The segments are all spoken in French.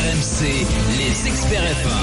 RMC, les experts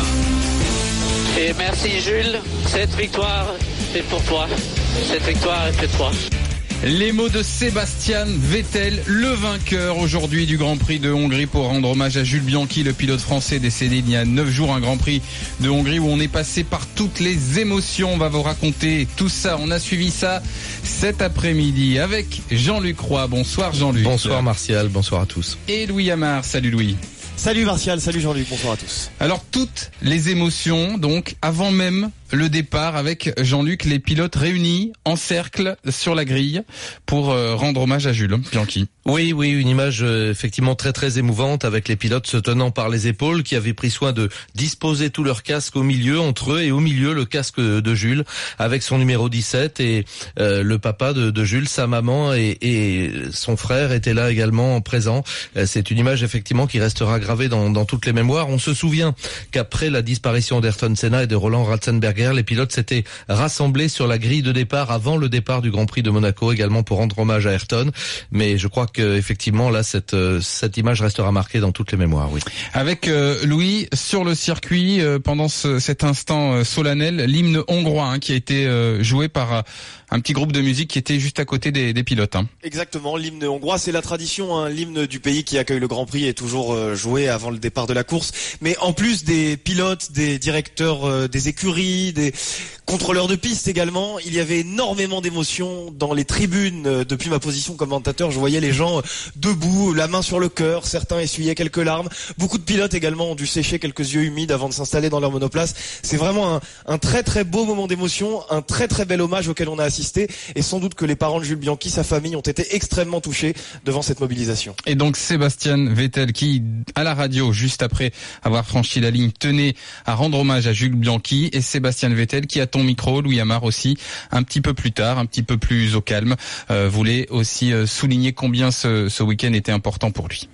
F1. Et merci Jules, cette victoire est pour toi. Cette victoire est pour toi. Les mots de Sébastien Vettel, le vainqueur aujourd'hui du Grand Prix de Hongrie, pour rendre hommage à Jules Bianchi, le pilote français décédé il y a 9 jours. Un Grand Prix de Hongrie où on est passé par toutes les émotions. On va vous raconter tout ça. On a suivi ça cet après-midi avec Jean-Luc Roy. Bonsoir Jean-Luc. Bonsoir Martial, bonsoir à tous. Et Louis Amar. Salut Louis. Salut Martial, salut Jean-Luc, bonsoir à tous. Alors toutes les émotions, donc avant même le départ, avec Jean-Luc, les pilotes réunis en cercle sur la grille pour rendre hommage à Jules Bianchi. Oui, une image effectivement très très émouvante, avec les pilotes se tenant par les épaules, qui avaient pris soin de disposer tout leur casque au milieu entre eux, et au milieu le casque de Jules avec son numéro 17, et le papa de Jules, sa maman et son frère étaient là également présents. C'est une image effectivement qui restera gravée dans toutes les mémoires. On se souvient qu'après la disparition d'Ayrton Senna et de Roland Ratzenberger, les pilotes s'étaient rassemblés sur la grille de départ avant le départ du Grand Prix de Monaco, également pour rendre hommage à Ayrton. Mais je crois que effectivement là cette image restera marquée dans toutes les mémoires. Oui. Avec Louis sur le circuit pendant cet instant solennel, l'hymne hongrois qui a été joué par un petit groupe de musique qui était juste à côté des pilotes. Exactement, l'hymne hongrois, c'est la tradition, l'hymne du pays qui accueille le Grand Prix est toujours joué avant le départ de la course. Mais en plus des pilotes, des directeurs des écuries, des contrôleurs de piste également, il y avait énormément d'émotions dans les tribunes. Depuis ma position commentateur, je voyais les gens debout, la main sur le cœur, certains essuyaient quelques larmes. Beaucoup de pilotes également ont dû sécher quelques yeux humides avant de s'installer dans leur monoplace. C'est vraiment un très très beau moment d'émotion, un très très bel hommage auquel on a assisté, et sans doute que les parents de Jules Bianchi, sa famille, ont été extrêmement touchés devant cette mobilisation. Et donc Sébastien Vettel qui, à la radio, juste après avoir franchi la ligne, tenait à rendre hommage à Jules Bianchi, et Sébastien Vettel qui, à ton micro, Louis Amar aussi, un petit peu plus tard, un petit peu plus au calme, voulait aussi souligner combien ce week-end était important pour lui.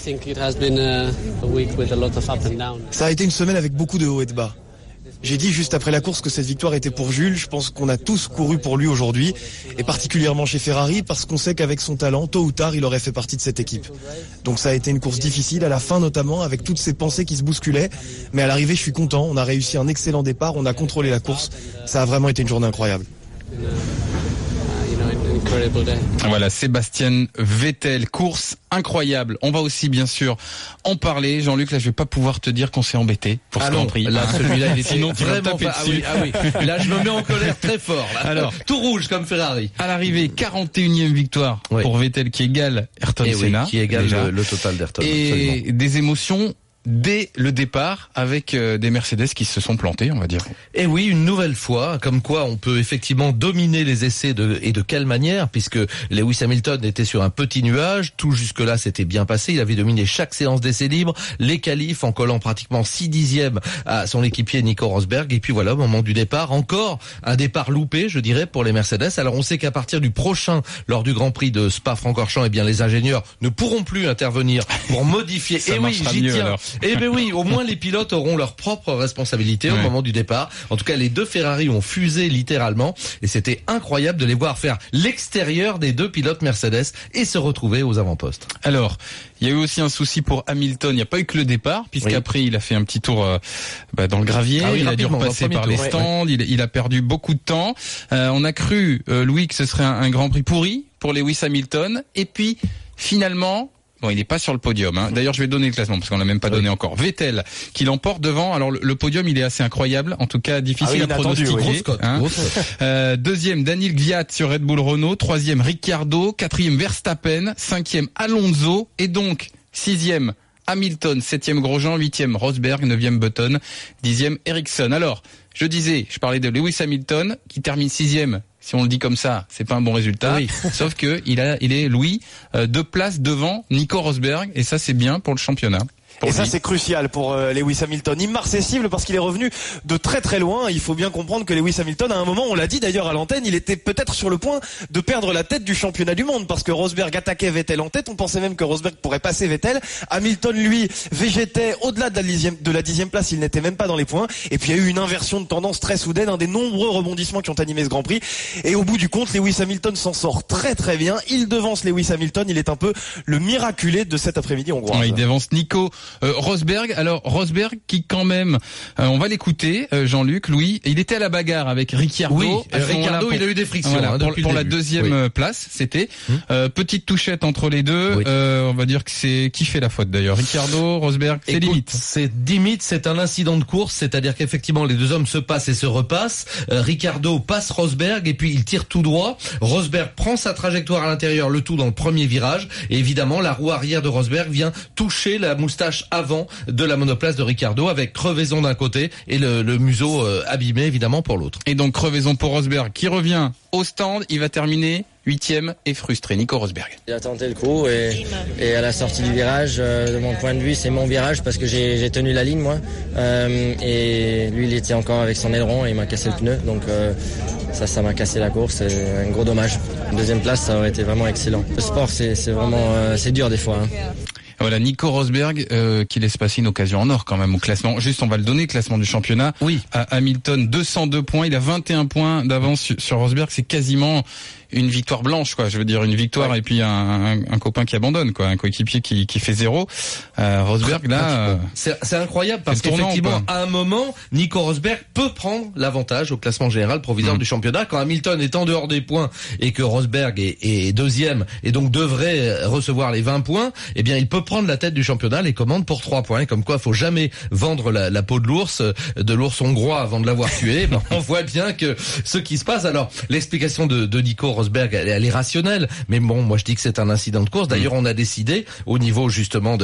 Ça a été une semaine avec beaucoup de hauts et de bas. J'ai dit juste après la course que cette victoire était pour Jules. Je pense qu'on a tous couru pour lui aujourd'hui, et particulièrement chez Ferrari, parce qu'on sait qu'avec son talent, tôt ou tard, il aurait fait partie de cette équipe. Donc ça a été une course difficile, à la fin notamment, avec toutes ces pensées qui se bousculaient. Mais à l'arrivée, je suis content. On a réussi un excellent départ, on a contrôlé la course. Ça a vraiment été une journée incroyable. Voilà, Sébastien Vettel, course incroyable. On va aussi bien sûr en parler. Jean-Luc, là je vais pas pouvoir te dire qu'on s'est embêté pour ce Grand Prix. Là celui-là il était sinon vraiment taper dessus. Oui. Là je me mets en colère très fort. Là. Alors tout rouge comme Ferrari. À l'arrivée, 41e victoire pour Vettel, qui égale Ayrton Senna, qui égale le total d'Ayrton. Et absolument. Des émotions dès le départ, avec des Mercedes qui se sont plantés, on va dire. Et oui, une nouvelle fois, comme quoi on peut effectivement dominer les essais et de quelle manière, puisque Lewis Hamilton était sur un petit nuage, tout jusque-là c'était bien passé, il avait dominé chaque séance d'essais libres, les qualifs en collant pratiquement 6 dixièmes à son équipier Nico Rosberg, et puis voilà, au moment du départ, encore un départ loupé, je dirais, pour les Mercedes. Alors on sait qu'à partir du prochain, lors du Grand Prix de Spa-Francorchamps, eh bien les ingénieurs ne pourront plus intervenir pour modifier. Ça marchera mieux alors. Eh ben oui, au moins les pilotes auront leur propre responsabilité au moment du départ. En tout cas, les deux Ferrari ont fusé littéralement, et c'était incroyable de les voir faire l'extérieur des deux pilotes Mercedes et se retrouver aux avant-postes. Alors, il y a eu aussi un souci pour Hamilton. Il n'y a pas eu que le départ, puisqu'après il a fait un petit tour dans le gravier. Il a dû repasser par les stands. Il a perdu beaucoup de temps. On a cru, Louis, que ce serait un Grand Prix pourri pour Lewis Hamilton. Et puis, finalement... Bon, il n'est pas sur le podium. D'ailleurs, je vais donner le classement parce qu'on l'a même pas donné encore. Vettel qui l'emporte devant. Alors le podium, il est assez incroyable. En tout cas, difficile à pronostiquer. Deuxième, Daniil Kvyat sur Red Bull Renault. Troisième, Ricciardo. Quatrième, Verstappen. Cinquième, Alonso. Et donc, sixième, Hamilton. Septième, Grosjean. Huitième, Rosberg. Neuvième, Button. Dixième, Ericsson. Alors, je parlais de Lewis Hamilton qui termine sixième. Si on le dit comme ça, c'est pas un bon résultat. Oui. Sauf que il est Louis 2 places devant Nico Rosberg, et ça c'est bien pour le championnat. Et ça c'est crucial pour Lewis Hamilton, immarcessible parce qu'il est revenu de très très loin. Il faut bien comprendre que Lewis Hamilton, à un moment, on l'a dit d'ailleurs à l'antenne, il était peut-être sur le point de perdre la tête du championnat du monde, parce que Rosberg attaquait Vettel en tête. On pensait même que Rosberg pourrait passer Vettel. Hamilton, lui, végétait au-delà de la 10e place, il n'était même pas dans les points. Et puis il y a eu une inversion de tendance très soudaine, un des nombreux rebondissements qui ont animé ce Grand Prix. Et au bout du compte, Lewis Hamilton s'en sort très très bien. Il devance Lewis Hamilton, il est un peu le miraculé de cet après-midi hongrois. Ouais, il devance Nico Rosberg. Alors Rosberg qui quand même, on va l'écouter, Jean-Luc, Louis. Il était à la bagarre avec Ricciardo. Oui, Ricciardo, il a eu des frictions. Voilà, pour la deuxième place, c'était petite touchette entre les deux. Oui. On va dire que c'est qui fait la faute d'ailleurs, Ricciardo, Rosberg. C'est limite. C'est limite. C'est un incident de course, c'est-à-dire qu'effectivement les deux hommes se passent et se repassent. Ricciardo passe Rosberg et puis il tire tout droit. Rosberg prend sa trajectoire à l'intérieur, le tout dans le premier virage. Et évidemment, la roue arrière de Rosberg vient toucher la moustache avant de la monoplace de Ricciardo avec crevaison d'un côté et le museau abîmé évidemment pour l'autre. Et donc crevaison pour Rosberg qui revient au stand. Il va terminer 8e et frustré, Nico Rosberg. Il a tenté le coup et à la sortie du virage, de mon point de vue, c'est mon virage parce que j'ai tenu la ligne moi. Et lui, il était encore avec son aileron et il m'a cassé le pneu. Donc ça m'a cassé la course. C'est un gros dommage. Une deuxième place, ça aurait été vraiment excellent. Le sport, c'est vraiment c'est dur des fois. Hein. Voilà, Nico Rosberg qui laisse passer une occasion en or quand même au classement. Juste, on va le donner, classement du championnat. Oui. À Hamilton, 202 points. Il a 21 points d'avance sur Rosberg. C'est quasiment une victoire blanche, quoi. Je veux dire, une victoire et puis un copain qui abandonne, quoi. Un coéquipier qui fait 0. Rosberg, là... C'est incroyable parce qu'effectivement, à un moment, Nico Rosberg peut prendre l'avantage au classement général provisoire du championnat. Quand Hamilton est en dehors des points et que Rosberg est deuxième et donc devrait recevoir les 20 points, eh bien, il peut prendre la tête du championnat, les commandes pour 3 points. Comme quoi, faut jamais vendre la peau de l'ours hongrois avant de l'avoir tué. Ben, on voit bien que ce qui se passe. Alors, l'explication de Nico Rosberg, elle est rationnelle, mais bon, moi je dis que c'est un incident de course. D'ailleurs, on a décidé au niveau justement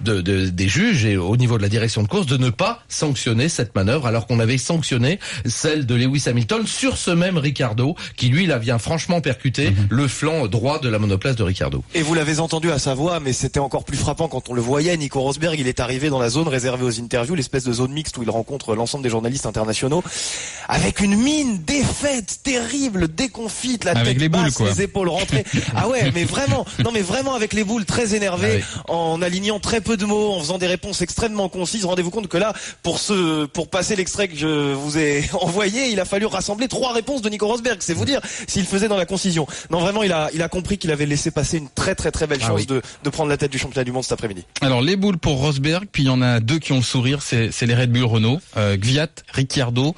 des juges et au niveau de la direction de course de ne pas sanctionner cette manœuvre, alors qu'on avait sanctionné celle de Lewis Hamilton sur ce même Ricciardo, qui lui là vient franchement percuter le flanc droit de la monoplace de Ricciardo. Et vous l'avez entendu à sa voix, mais c'était encore plus frappant quand on le voyait. Nico Rosberg, il est arrivé dans la zone réservée aux interviews, l'espèce de zone mixte où il rencontre l'ensemble des journalistes internationaux, avec une mine défaite, terrible, déconfite, la avec tête les boules, basse, quoi. les épaules rentrées. Ah ouais, mais vraiment avec les boules, très énervé, en alignant très peu de mots, en faisant des réponses extrêmement concises. Rendez-vous compte que là, pour passer l'extrait que je vous ai envoyé, il a fallu rassembler 3 réponses de Nico Rosberg. C'est vous dire s'il faisait dans la concision. Non, vraiment, il a compris qu'il avait laissé passer une très très très belle chance de prendre la tête du championnat du monde cet après-midi. Alors les boules pour Rosberg, puis il y en a 2 qui ont le sourire, c'est les Red Bull Renault, Kvyat, Ricciardo,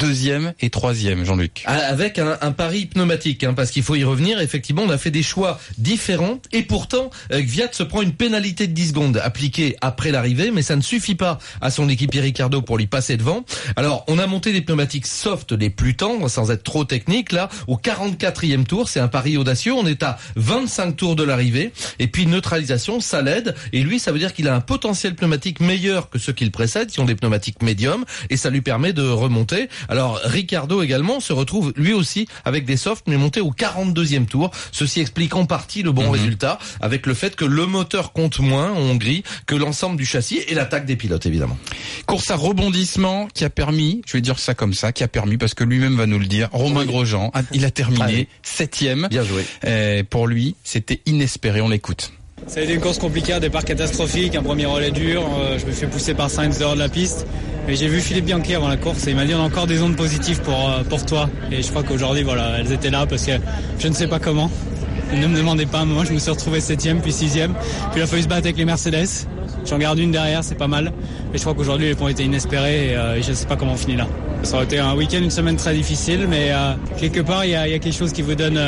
2e et 3e, Jean-Luc. Avec un pari pneumatique, parce qu'il faut y revenir. Effectivement, on a fait des choix différents et pourtant Kvyat se prend une pénalité de 10 secondes appliquée après l'arrivée, mais ça ne suffit pas à son équipier Ricciardo pour lui passer devant. Alors, on a monté des pneumatiques soft les plus tendres sans être trop technique là au 44e tour, c'est un pari audacieux, on est à 25 tours de l'arrivée et puis neutralisation, ça l'aide et lui ça veut dire qu'il a un potentiel pneumatique meilleur que ceux qui le précèdent, qui ont des pneumatiques médiums et ça lui permet de remonter. Alors, Ricciardo également se retrouve lui aussi avec des softs mais monté au 42e tour. Ceci explique en partie le bon résultat avec le fait que le moteur compte moins en Hongrie que l'ensemble du châssis et l'attaque des pilotes évidemment. Course à rebondissement qui a permis, je vais dire ça comme ça, qui a permis parce que lui-même va nous le dire, Romain Grosjean, il a terminé 7e. Bien joué. Pour lui, c'était inespéré, on l'écoute. Ça a été une course compliquée, un départ catastrophique, un premier relais dur, je me fais pousser par Sainz dehors de la piste. Mais j'ai vu Philippe Bianchi avant la course et il m'a dit on a encore des ondes positives pour toi. Et je crois qu'aujourd'hui, voilà, elles étaient là parce que je ne sais pas comment. Ne me demandez pas, moi je me suis retrouvé 7e puis 6e. Puis il a fallu se battre avec les Mercedes. J'en garde une derrière, c'est pas mal. Et je crois qu'aujourd'hui les points étaient inespérés et je ne sais pas comment on finit là. Ça aurait été un week-end, une semaine très difficile, mais quelque part il y a quelque chose qui vous donne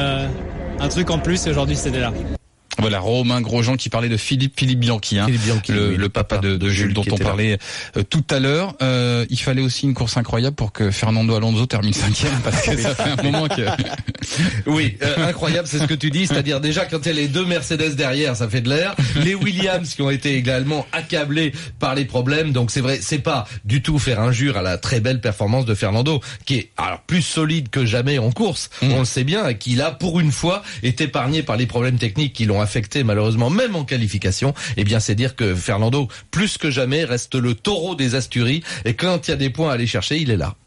un truc en plus et aujourd'hui c'était là. Voilà, Romain Grosjean qui parlait de Philippe Bianchi, Philippe Bianchi, le papa de Jules dont on parlait tout à l'heure. Il fallait aussi une course incroyable pour que Fernando Alonso termine 5e parce que ça fait un moment que... Oui, incroyable, c'est ce que tu dis, c'est-à-dire déjà quand il y a les 2 Mercedes derrière, ça fait de l'air. Les Williams qui ont été également accablés par les problèmes, donc c'est vrai, c'est pas du tout faire injure à la très belle performance de Fernando, qui est alors plus solide que jamais en course, on le sait bien, et qui là, pour une fois, est épargné par les problèmes techniques qui l'ont affecté malheureusement même en qualification. Eh bien c'est dire que Fernando plus que jamais reste le taureau des Asturies et quand il y a des points à aller chercher il est là.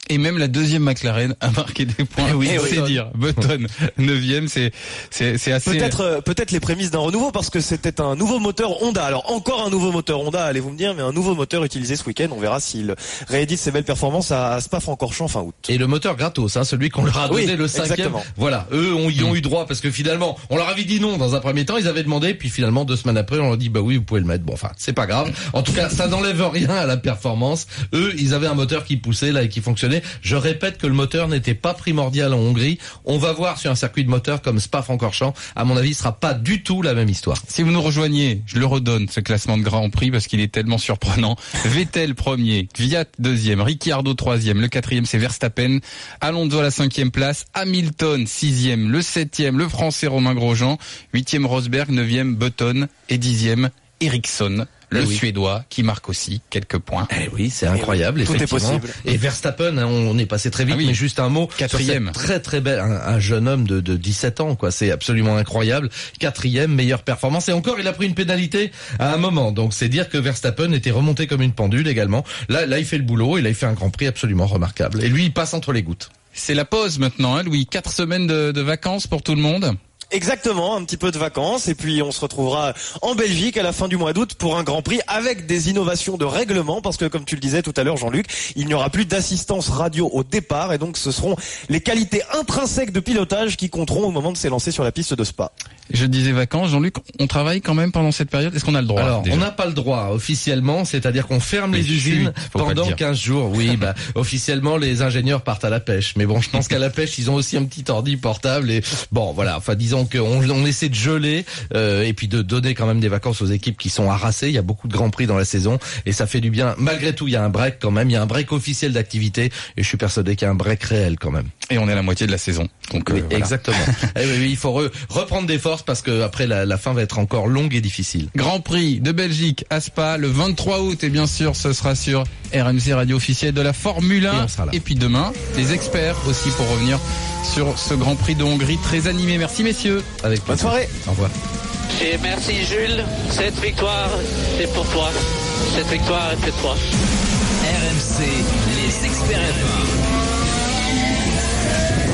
Et même la deuxième McLaren a marqué des points. Oui, c'est dire. Button, 9e, c'est assez. Peut-être les prémices d'un renouveau parce que c'était un nouveau moteur Honda. Alors encore un nouveau moteur Honda, allez-vous me dire, mais un nouveau moteur utilisé ce week-end. On verra s'il réédite ses belles performances à Spa-Francorchamps fin août. Et le moteur gratos, celui qu'on leur a donné le 5e. Exactement. Voilà, eux y ont eu droit parce que finalement, on leur avait dit non dans un premier temps, ils avaient demandé, puis finalement 2 semaines après, on leur dit bah oui, vous pouvez le mettre. Bon, enfin, c'est pas grave. En tout cas, ça n'enlève rien à la performance. Eux, ils avaient un moteur qui poussait là et qui fonctionnait. Je répète que le moteur n'était pas primordial en Hongrie. On va voir sur un circuit de moteur comme Spa-Francorchamps. À mon avis, ce sera pas du tout la même histoire. Si vous nous rejoignez, je le redonne, ce classement de Grand Prix, parce qu'il est tellement surprenant. Vettel premier, Kvyat deuxième, Ricciardo troisième, le 4e c'est Verstappen, Alonso à la 5e place, Hamilton 6e, le 7e, le Français Romain Grosjean, 8e Rosberg, 9e Button et 10e Ericsson. Le Suédois qui marque aussi quelques points. Eh oui, c'est incroyable. Tout est possible. Et Verstappen, on est passé très vite, mais juste un mot. 4e. Très très belle, un jeune homme de 17 ans, quoi. C'est absolument incroyable. 4e, meilleure performance. Et encore, il a pris une pénalité à un moment. Donc c'est dire que Verstappen était remonté comme une pendule également. Là, il fait le boulot et là, il fait un Grand Prix absolument remarquable. Et lui, il passe entre les gouttes. C'est la pause maintenant, Louis. 4 semaines de vacances pour tout le monde. Exactement, un petit peu de vacances et puis on se retrouvera en Belgique à la fin du mois d'août pour un Grand Prix avec des innovations de règlement parce que comme tu le disais tout à l'heure Jean-Luc, il n'y aura plus d'assistance radio au départ et donc ce seront les qualités intrinsèques de pilotage qui compteront au moment de s'élancer sur la piste de Spa. Je disais vacances, Jean-Luc, on travaille quand même pendant cette période. Est-ce qu'on a le droit? Alors, on n'a pas le droit officiellement, c'est-à-dire qu'on ferme les usines pendant 15 jours. Oui, officiellement, les ingénieurs partent à la pêche. Mais bon, je pense qu'à la pêche, ils ont aussi un petit ordi portable et bon, voilà. Enfin, disons qu'on essaie de geler et puis de donner quand même des vacances aux équipes qui sont harassées. Il y a beaucoup de grands prix dans la saison et ça fait du bien. Malgré tout, il y a un break quand même. Il y a un break officiel d'activité et je suis persuadé qu'il y a un break réel quand même. Et on est à la moitié de la saison. Donc oui, voilà. Exactement. Et oui, il faut reprendre des forces parce que après la fin va être encore longue et difficile. Grand Prix de Belgique à Spa le 23 août et bien sûr ce sera sur RMC Radio officielle de la Formule 1 et puis demain des experts aussi pour revenir sur ce Grand Prix de Hongrie très animé. Merci messieurs. Avec bonne soirée. Au revoir. Et merci Jules, cette victoire c'est pour toi. Cette victoire est pour toi. RMC, les